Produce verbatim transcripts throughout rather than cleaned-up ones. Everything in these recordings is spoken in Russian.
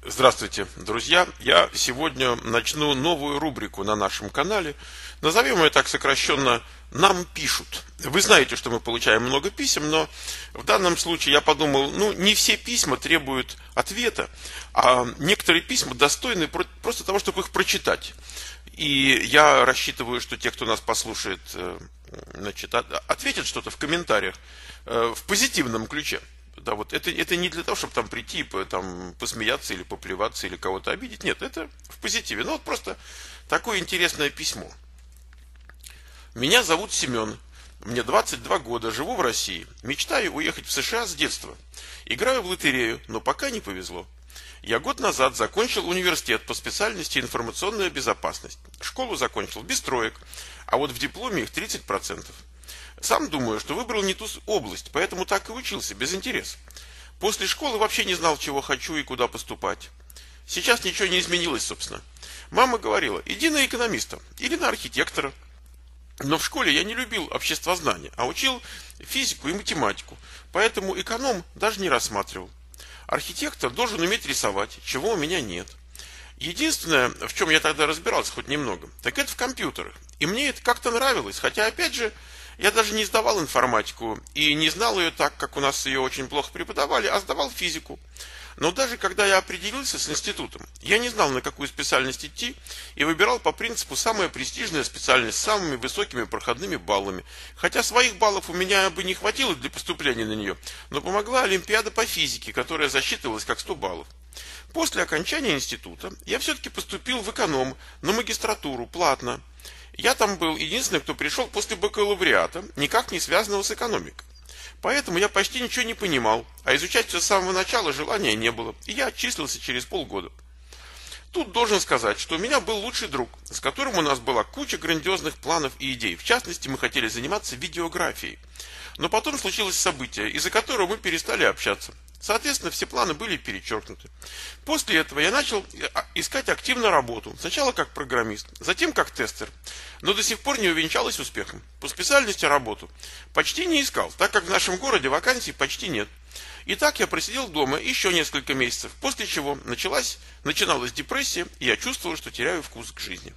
Здравствуйте, друзья! Я сегодня начну новую рубрику на нашем канале. Назовем ее так сокращенно «Нам пишут». Вы знаете, что мы получаем много писем, но в данном случае я подумал, ну, не все письма требуют ответа, а некоторые письма достойны просто того, чтобы их прочитать. И я рассчитываю, что те, кто нас послушает, значит, ответят что-то в комментариях в позитивном ключе. Да, вот это, это не для того, чтобы там прийти, там, посмеяться или поплеваться, или кого-то обидеть. Нет, это в позитиве. Ну, вот просто такое интересное письмо. Меня зовут Семен. Мне двадцать два года, живу в России. Мечтаю уехать в США с детства. Играю в лотерею, но пока не повезло. Я год назад закончил университет по специальности информационная безопасность. Школу закончил без троек, а вот в дипломе их тридцать процентов. Сам думаю, что выбрал не ту область, поэтому так и учился, без интереса. После школы вообще не знал, чего хочу и куда поступать. Сейчас ничего не изменилось, собственно. Мама говорила, иди на экономиста или на архитектора. Но в школе я не любил обществознание, а учил физику и математику, поэтому эконом даже не рассматривал. Архитектор должен уметь рисовать, чего у меня нет. Единственное, в чем я тогда разбирался хоть немного, так это в компьютерах. И мне это как-то нравилось, хотя, опять же, я даже не сдавал информатику и не знал ее так, как у нас ее очень плохо преподавали, а сдавал физику. Но даже когда я определился с институтом, я не знал, на какую специальность идти, и выбирал по принципу самая престижная специальность с самыми высокими проходными баллами. Хотя своих баллов у меня бы не хватило для поступления на нее, но помогла Олимпиада по физике, которая засчитывалась как сто баллов. После окончания института я все-таки поступил в эконом на магистратуру платно. Я там был единственный, кто пришел после бакалавриата, никак не связанного с экономикой. Поэтому я почти ничего не понимал, а изучать все с самого начала желания не было, и я отчислился через полгода. Тут должен сказать, что у меня был лучший друг, с которым у нас была куча грандиозных планов и идей. В частности, мы хотели заниматься видеографией. Но потом случилось событие, из-за которого мы перестали общаться. Соответственно, все планы были перечеркнуты. После этого я начал искать активно работу. Сначала как программист, затем как тестер. Но до сих пор не увенчалось успехом. По специальности работу почти не искал, так как в нашем городе вакансий почти нет. И так я просидел дома еще несколько месяцев, после чего началась, начиналась депрессия, и я чувствовал, что теряю вкус к жизни.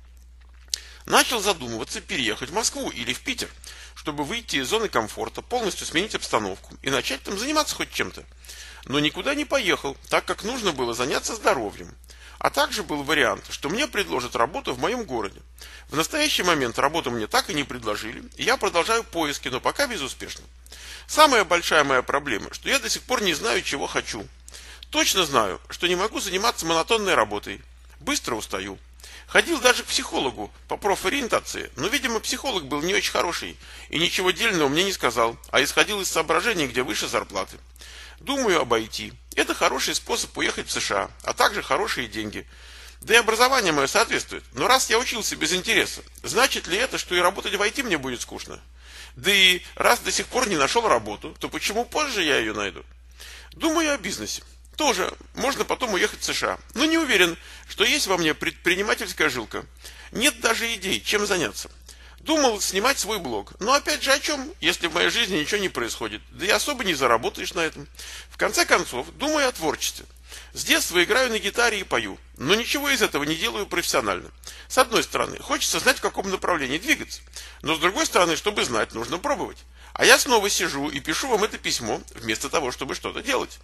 Начал задумываться, переехать в Москву или в Питер, чтобы выйти из зоны комфорта, полностью сменить обстановку и начать там заниматься хоть чем-то. Но никуда не поехал, так как нужно было заняться здоровьем. А также был вариант, что мне предложат работу в моем городе. В настоящий момент работу мне так и не предложили, и я продолжаю поиски, но пока безуспешно. Самая большая моя проблема, что я до сих пор не знаю, чего хочу. Точно знаю, что не могу заниматься монотонной работой. Быстро устаю. Ходил даже к психологу по профориентации, но, видимо, психолог был не очень хороший и ничего дельного мне не сказал, а исходил из соображений, где выше зарплаты. Думаю об ай ти. Это хороший способ уехать в США, а также хорошие деньги. Да и образование мое соответствует. Но раз я учился без интереса, значит ли это, что и работать в ай ти мне будет скучно? Да и раз до сих пор не нашел работу, то почему позже я ее найду? Думаю о бизнесе. Тоже можно потом уехать в США, но не уверен, что есть во мне предпринимательская жилка. Нет даже идей, чем заняться. Думал снимать свой блог, но опять же о чем, если в моей жизни ничего не происходит, да и особо не заработаешь на этом. В конце концов, думаю о творчестве. С детства играю на гитаре и пою, но ничего из этого не делаю профессионально. С одной стороны, хочется знать, в каком направлении двигаться, но с другой стороны, чтобы знать, нужно пробовать. А я снова сижу и пишу вам это письмо, вместо того, чтобы что-то делать.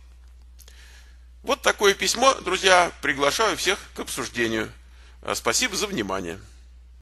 Вот такое письмо, друзья, приглашаю всех к обсуждению. Спасибо за внимание.